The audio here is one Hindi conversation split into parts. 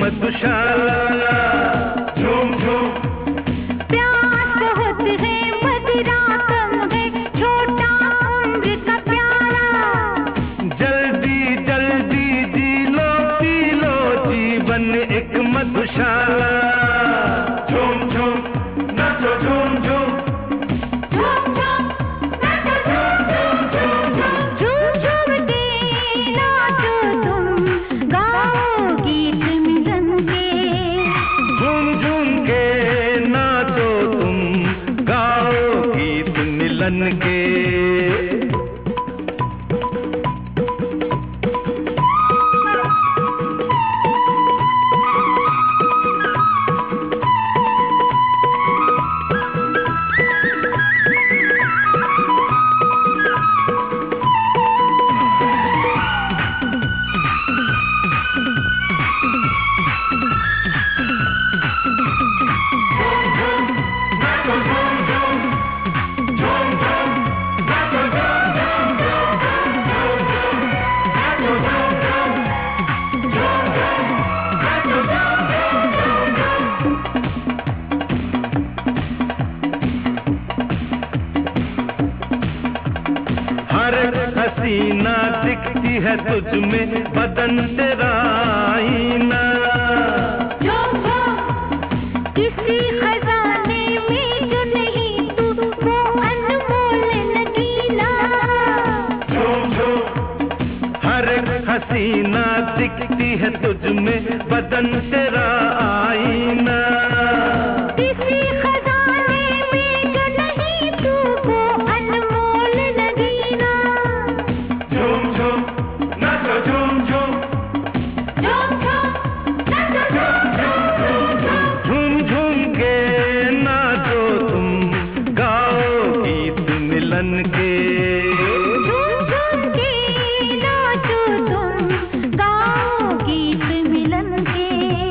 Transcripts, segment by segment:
मधुशाला। झूम झूम प्यास बहुत है, मदिरा कम है, छोटा उम्र का प्याला। जल्दी जल्दी जी लो पी लो, जीवन एक मधुशाला। झूम झूम नाचो झूम झूम, झूम झूम नाचो झूम झूम झूम झूम, झूम के नाचो तुम, गाओ गीत मिलन के। झूम झूम के नाचो तुम, गाओ गीत मिलन के। हसीना दिखती है तुझ में, बदन तेरा आईना। किसी खजाने में जो नहीं तू, वो अनमोल नगीना। झूम झूम हर हसीना दिखती है तुझ में, बदन तेरा आईना। किसी खजाने में जो नहीं तू, वो अनमोल नगीना। झूम झूम नाचो झूम झूम, झूम झूम नाचो झूम झूम झूम, झूम झूम के नाचो तुम, गाओ गीत मिलन के। झूम झूम के नाचो तुम, गाओ गीत मिलन के।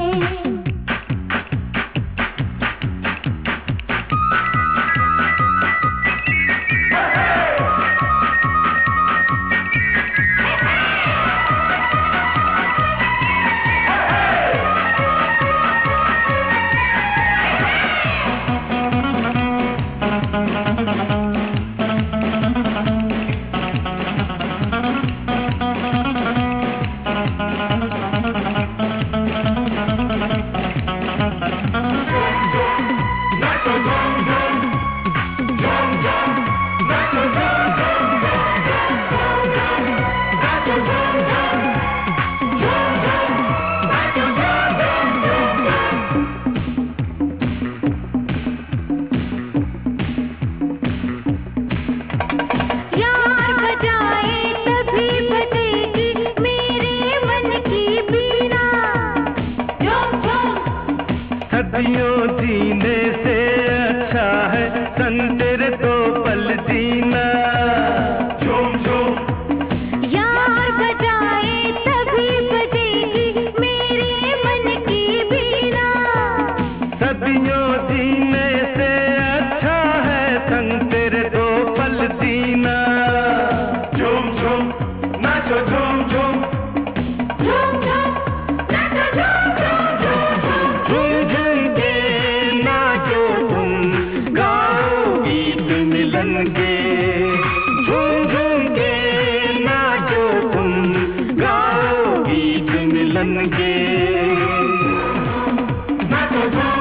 सदियों जीने से अच्छा है सन तेरे दो पल जीना। झूम झूम यार बजाए तभी बजेगी मेरे मन की बीना। सदियों जीने से अच्छा है सन तेरे दो पल जीना। झूम झूम नाचो झूम झूम, झूम झूम नाचो झूम झूम झूम, झूम झूम के नाचो तुम, गाओ गीत मिलन के। झूम झूम के नाचो तुम, गाओ गीत मिलन के। नाचो झूम